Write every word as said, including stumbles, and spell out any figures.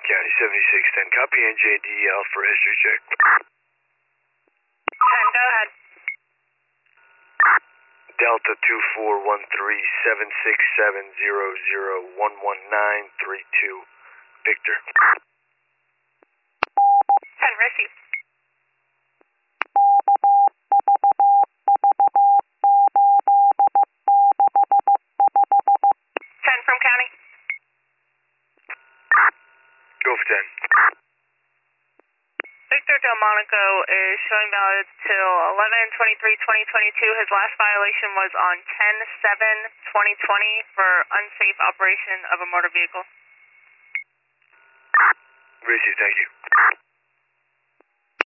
County seventy-six ten, copy N J D L for history check. ten, go ahead. Delta two four one three seven six seven zero zero one one nine three two, Victor. ten, receive. ten from County. Go for ten. Victor Delmonico is showing valid till eleven twenty-three twenty twenty-two. His last violation was on ten seven twenty twenty for unsafe operation of a motor vehicle. Receive, thank you.